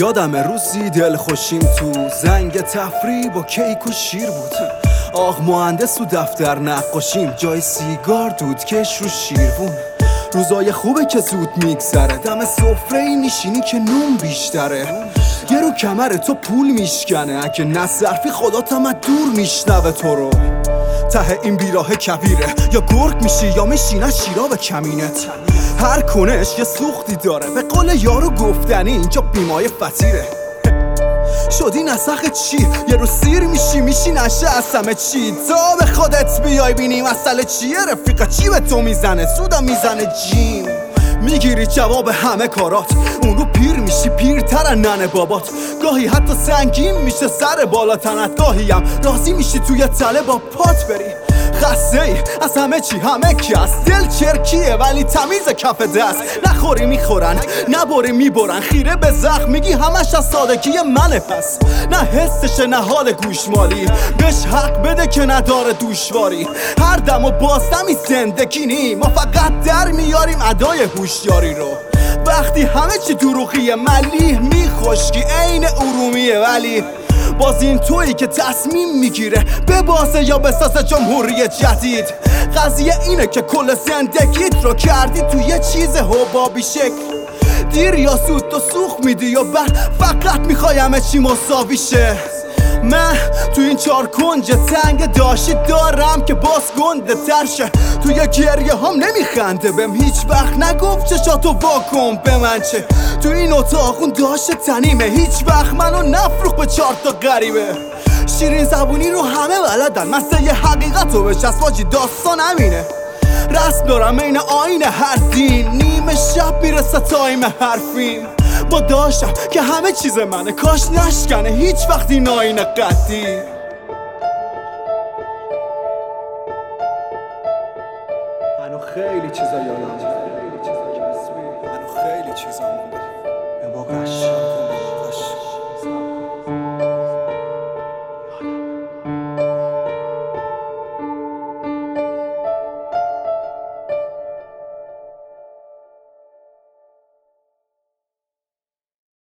یادم روزی دل خوشیم تو زنگ تفریح با کیک و شیر بود. آق مهندس تو دفتر نقاشیم، جای سیگار دودکش رو شیروون. روزای خوبه که زود میگذره، دم سفره میشینی که نون بیشتره. یه رو کمر تو پول میشکنه، اگه نصرفی خداتم از دور میشنوه تو رو. ته این بیراه کبیره، یا گرگ میشی یا میشینه شیرا به کمینت. هر کنش یه سوختی داره، به قول یارو گفتنی اینجا بیمای فتیره. شدی نسخ چی؟ یه رو سیر میشی نشه از همه چی. تا به خودت بیای بینی مسئله چیه؟ رفیقه چی به تو میزنه؟ سودم میزنه جیم. میگیری جواب همه کارات، اون رو پیر میشی پیرتر ننه بابات. گاهی حتی سنگین میشه سر بالا تنت، گاهی هم راضی میشی توی تله با پات بری. خسته ای از همه چی همه کس، دل چرکیه ولی تمیز کف دست. نخوری میخورن نبری میبرن، خیره به زخم میگی همش از سادگی منه. پس نه حسشه نه حال گوشمالی، بهش حق بده که نداره دوشواری. هر دم و بازدمی زندگی نی، ما فقط در میاریم ادای هوشیاری رو. وقتی همه چی دروغیه ملیح میخشکی عین ارومیه، ولی باز این تویی که تصمیم میگیره ببازه یا بسازه جمهوری جدید. قضیه اینه که کل زندگیت رو کردی تو یه چیز حبابی شکل. دیر یا زود تو سوخ میدی یا بعد فقط میخوای همه چی مساوی شه. من تو این چار کنج تنگ داشتی دارم که باز گنده تر شه. توی گریه هم نمیخنده بهم، هیچ وقت نگفت چشاتو واکن به من چه. تو این اتاق اون داشته تنیمه، هیچ وقت منو نفروخ به 4 تا غریبه. شیرین زبونی رو همه بلدن، مثل یه حقیقت رو بچسب واجی داستان همینه. رسم دارم این آینه هر دین، نیمه شب میرسه تایم حرفیم. با داشتم که همه چیز منه، کاش نشکنه هیچ وقت این آینه قدی. منو خیلی چیزا یادم